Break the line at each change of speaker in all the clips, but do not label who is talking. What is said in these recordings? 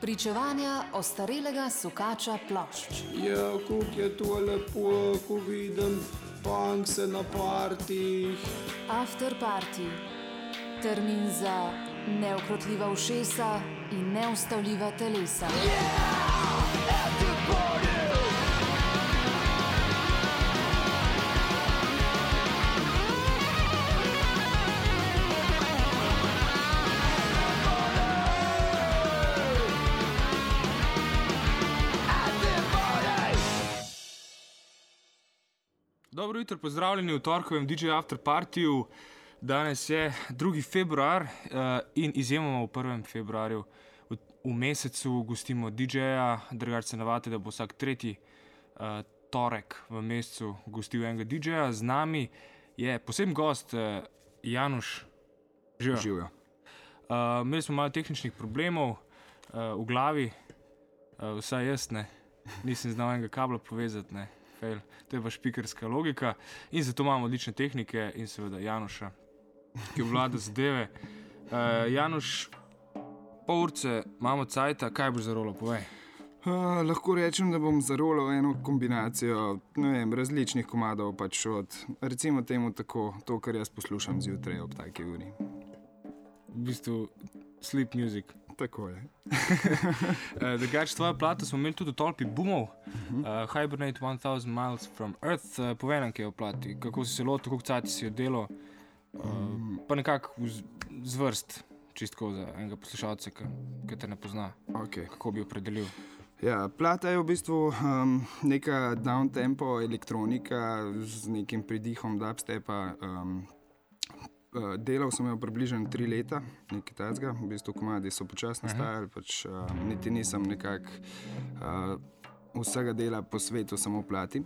Pričevanja ostarelega sukača plošč.
Ja, kako je to lepo, ko vidim punkse na partijih.
After party. Termin za neukrotljiva ušesa in neustavljiva telesa.
Dobro jutro, pozdravljeni v torkovem DJ After Partyju. Danes je 2. februar in izjemoma v 1. februarju v mesecu gostimo DJ-ja. Drugače se navadite, da bo vsak tretji torek v mesecu gostil enega DJ-ja. Z nami je poseben gost Januš.
Živijo.
Imeli smo malo tehničnih problemov v glavi, vsaj jaz ne. Nisem znal enega kabla povezati, ne. To je pa špikerska logika in zato imamo odlične tehnike in seveda Januša, ki obvlada zadeve. Januš, pol urce imamo cajta, kaj boš zarolal, povej?
Lahko rečem, da bom zarolal eno kombinacijo, različnih komadov, pač od, recimo temu tako, to, kar jaz poslušam zjutraj ob taki uri.
V bistvu sleep music.
Tako je.
Drugače, tvojo plato smo imeli tudi v tolpi boomov. Hibernate 1000 Miles from Earth. Povej nam, kaj je v plati, kako si se lotil, koliko cajta si jo delal, pa nekako zvrst, čistko za enega poslušalca, ki te ne pozna.
Okay.
Kako bi jo opredelil?
Ja, plata je v bistvu neka downtempo elektronika z nekim pridihom dubstepa. Delal sem jo približno 3 leta, nekaj takega, v bistvu komadi so počasno nastajali, pač niti nisem nekako vsega dela po svetu samo plati.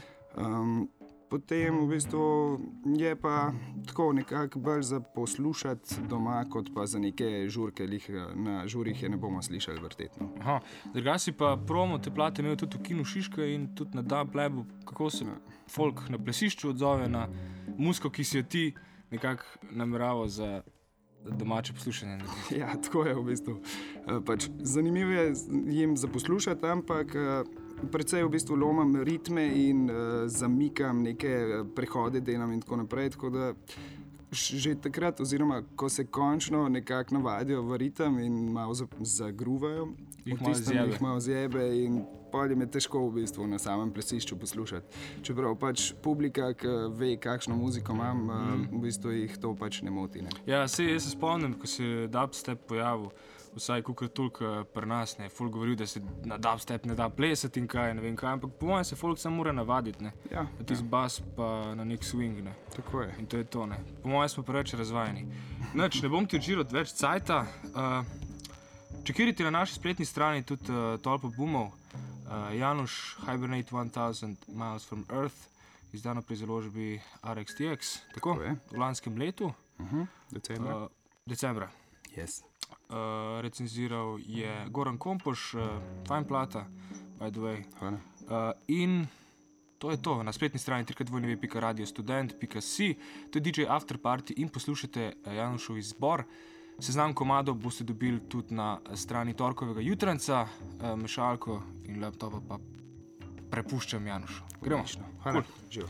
Potem v bistvu je pa tako nekako bolj za poslušati doma, kot pa za neke žurke, na žurih je ne bomo slišali vrtetno.
Drugače si pa promo te plate imel tudi v Kinu Šiška in tudi na Dub Labu, kako se folk na plesišču odzove na muziko, ki si jo ti nekako namerava za domače poslušanje.
Ja, tako je v bistvu. Pač zanimivo je jim za poslušati, ampak precej v bistvu lomam ritme in zamikam neke prehode, delam in tako naprej, tako da že takrat, oziroma ko se končno nekako navadijo v ritem in malo zagruvajo,
jih malo
zjebe in potem je težko v bistvu na samem plesišču poslušati. Čeprav pač publika, ki ve, kakšno muziko imam, v bistvu jih to pač ne moti. Ne?
Ja, jaz se spomnim, ko se je dubstep pojavil, vsaj kakor toliko pri nas, ne, folk govoril, da se na dubstep ne da plesati in kaj, ne vem kaj, ampak po mojem se folk samo mora navaditi, ne.
Ja.
Na tisti bas pa na nek swing, ne.
Tako je.
In to je to, ne. Po mojem smo preveč razvajeni. Nič, ne bom ti odžiral več cajta. Čekirajte na naši spletni strani tudi tolpo boomov. Januš, Hibernate 1000 Miles from Earth, izdano pri založbi RXTX, tako
je.
V lanskem letu. Decembra.
Yes.
Recenziral je Goran Kompoš, fajn plata, by the way.
Hvala.
In to je to, na spletni strani www.radiostudent.si, to je DJ After Party in poslušate Janušov izbor. Seznam komadov boste dobili tudi na strani torkovega jutranca, mešalko in laptopa pa prepuščam Janušu. Gremo.
Hvala. Živo.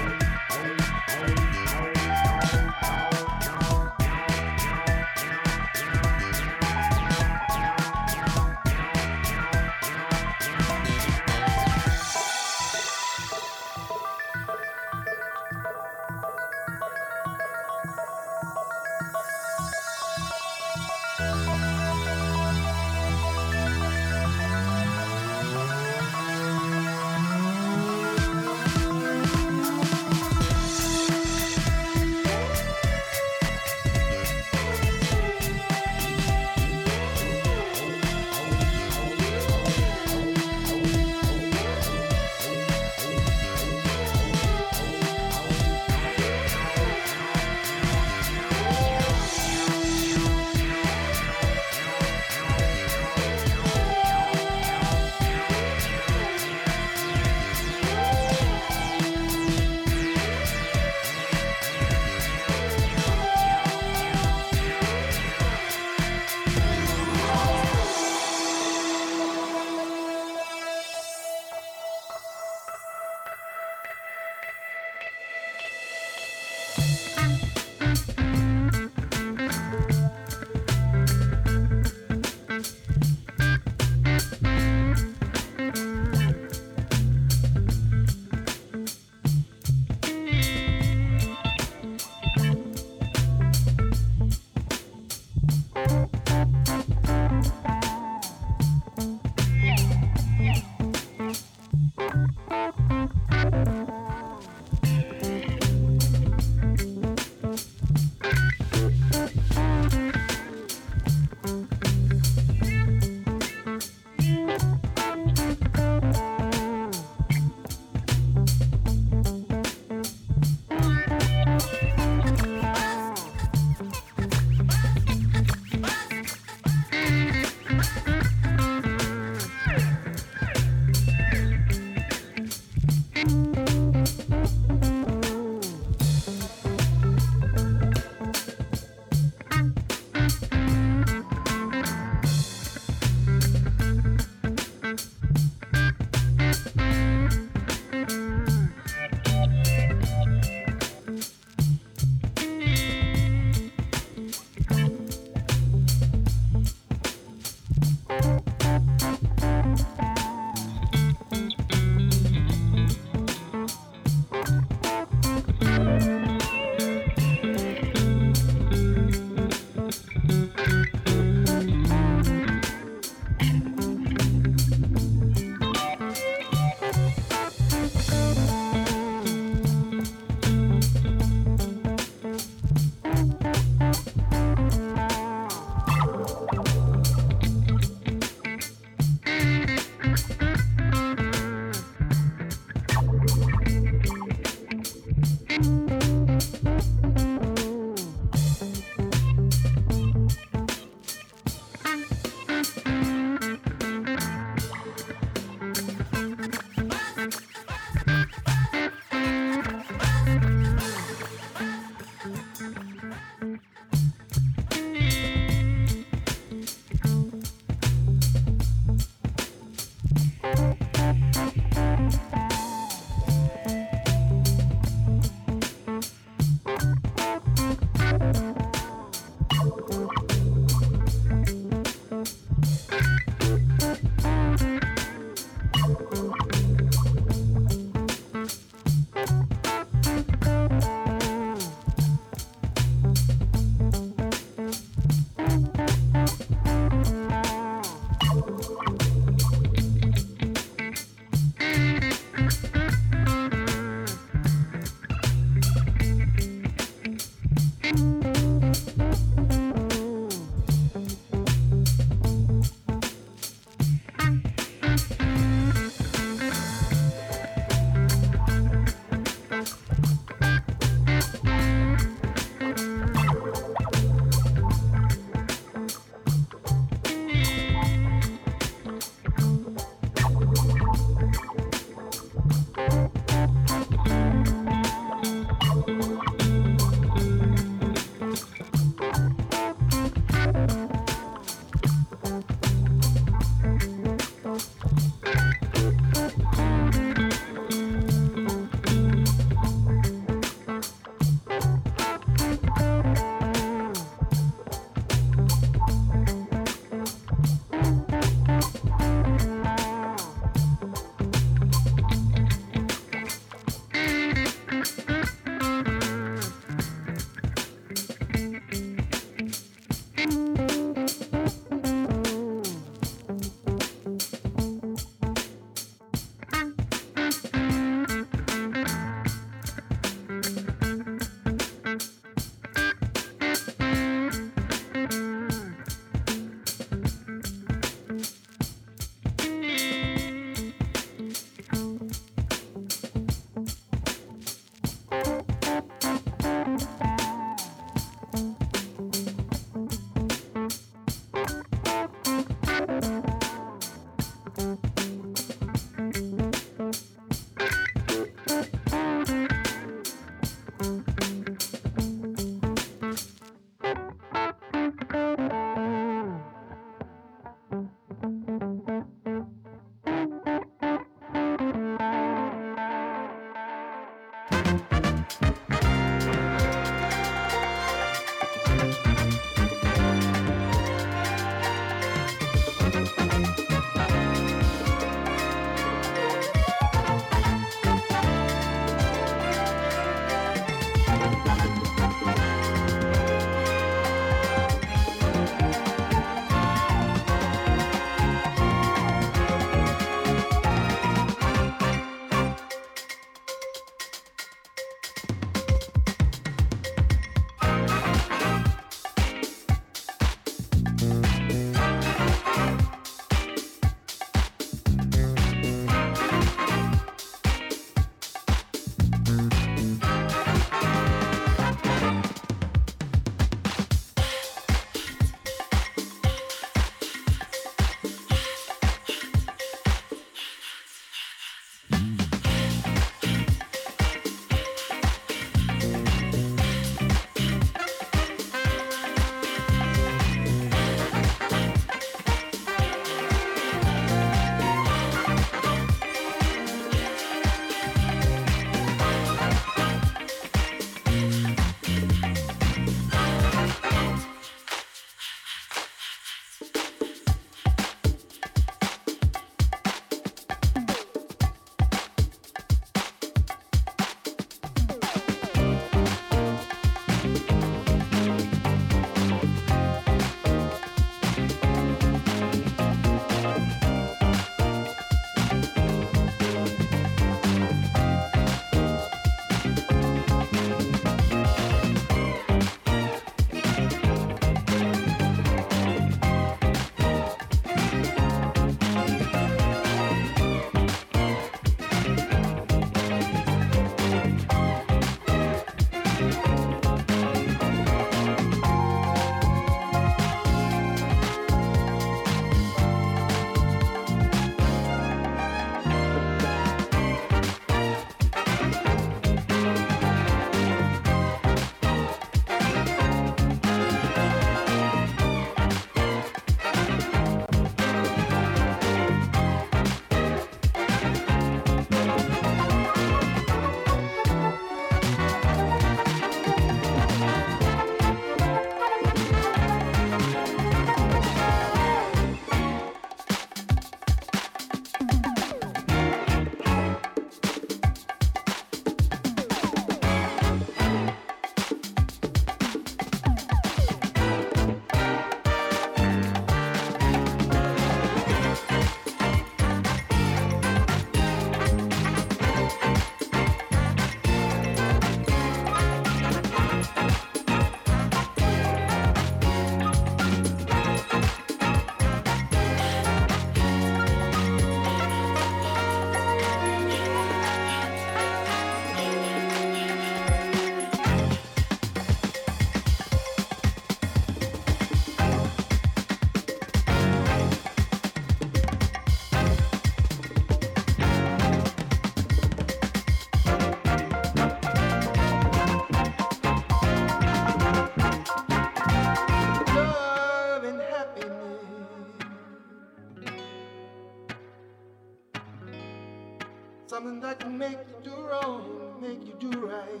something that can make you do wrong, make you do right.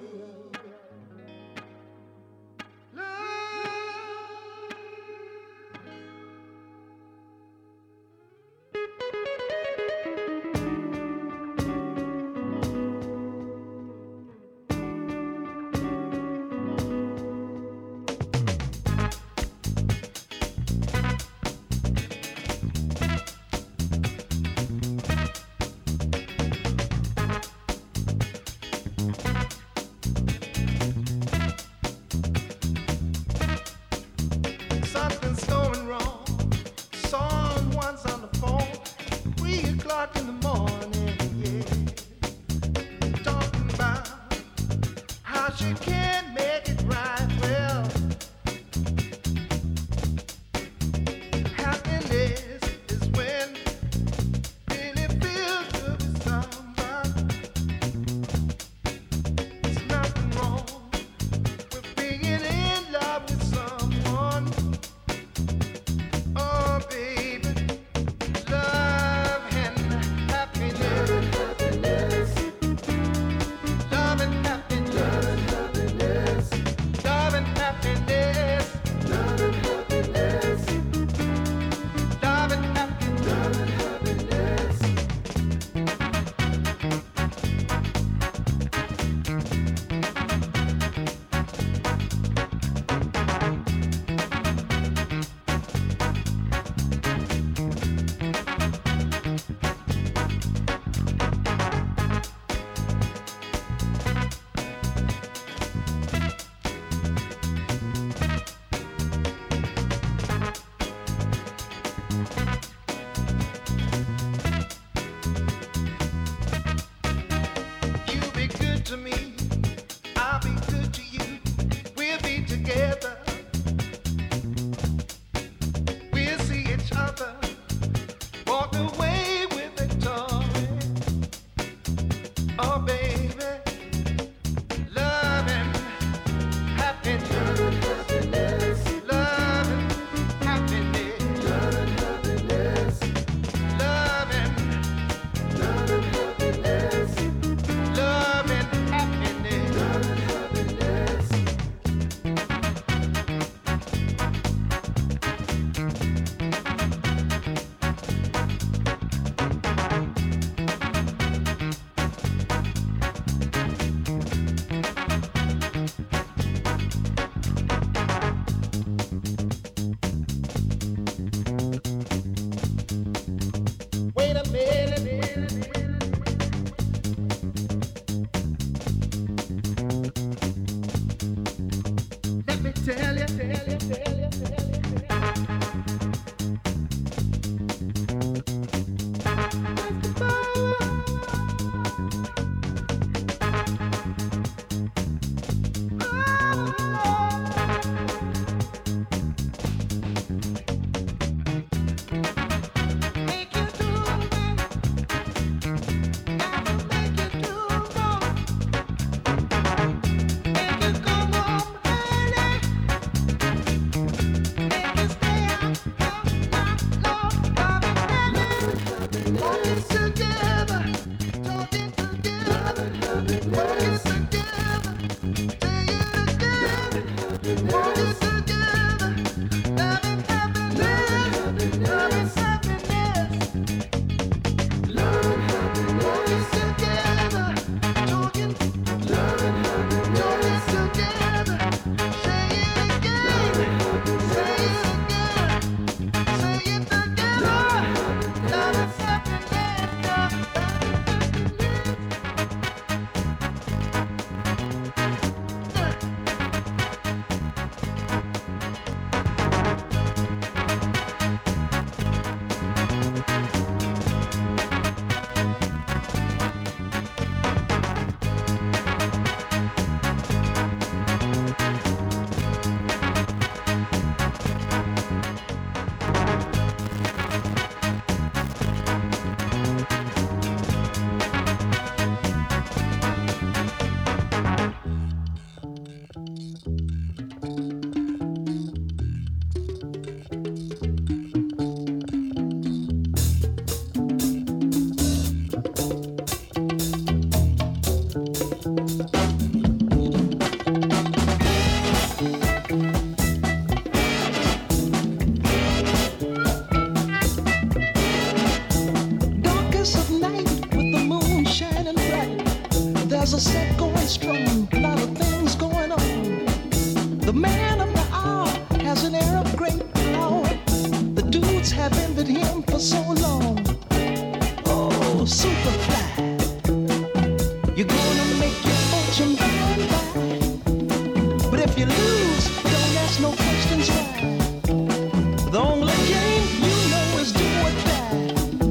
Darkest of night with the moon shining bright. There's a set going strong, a lot of things going on. The man of the hour has an air of great power. The dudes have envied him for so long. Oh, Superfly, you're gonna make your fortune by and by. But if you lose, don't ask no questions why. The only game you know is do or die.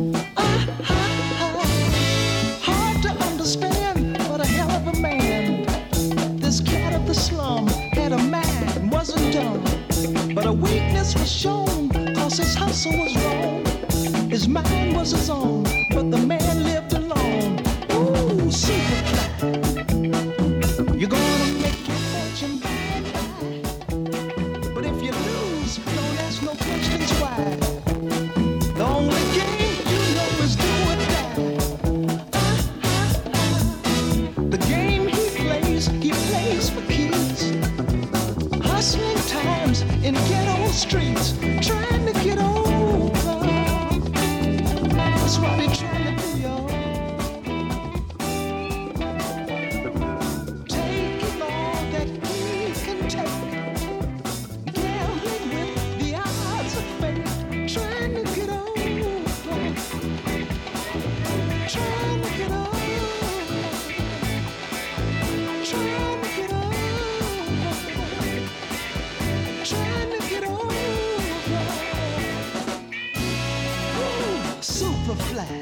Hard to understand, but a hell of a man. This cat of the slum had a mind, wasn't dumb. But a weakness was shown, cause his hustle was wrong. His mind was his own, but the man lived alone. Ooh, Superfly, you're gonna make your fortune by and by. But if you lose, don't ask no questions why. The only game you know is do or die. The game he plays for keys. Hustling times in ghetto streets, trying to get over. That's what he trying to do, y'all. Taking all that he can take, gambling with the odds of fate, trying to get over, trying to get over, trying to get over, trying to get over. Ooh, Superfly.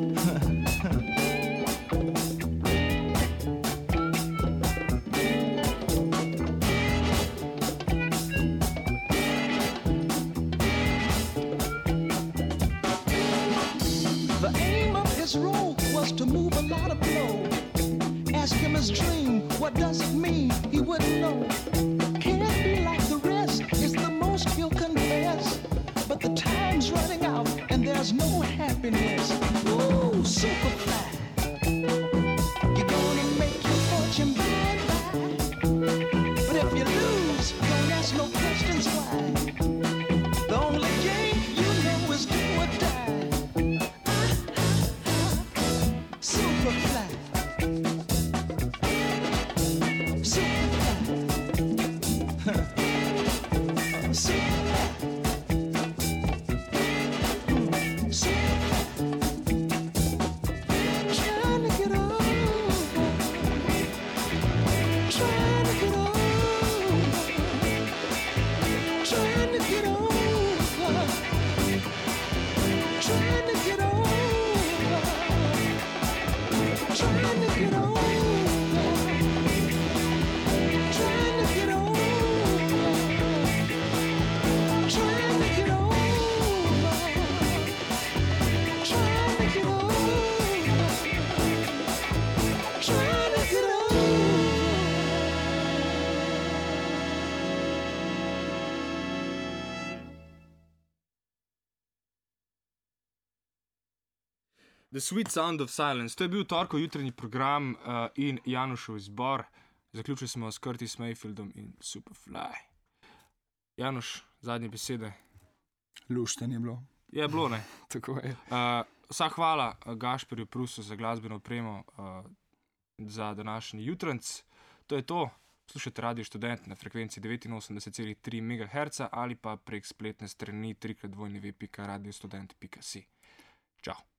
The aim of his role was to move a lot of blow. Ask him his dream, what does it mean? He wouldn't know. Can't be like the rest, it's the most he'll confess. But the time's running out and there's no happiness. Ooh, Superfly, you're gonna make your fortune by and by. But if you lose, don't ask no questions why. The only game you know is do or die. Superfly, Superfly, Superfly, Superfly. Trying to get over, trying to get over, trying to get over, trying to get over. Trying to get over, trying to get over, trying to get over, trying to get over, trying to get over.
The Sweet Sound of Silence, to je bil torkov jutranji program in Janušov izbor. Zaključili smo s Curtis Mayfieldom in Superfly. Januš, zadnje besede.
Lušten je bilo.
Je bilo, ne?
Tako je.
Vsa hvala Gašperju Prusu za glasbeno opremo za današnji jutranc. To je to. Poslušajte Radio Študent na frekvenci 89,3 MHz ali pa prek spletne strani www.radiostudent.si. Čau.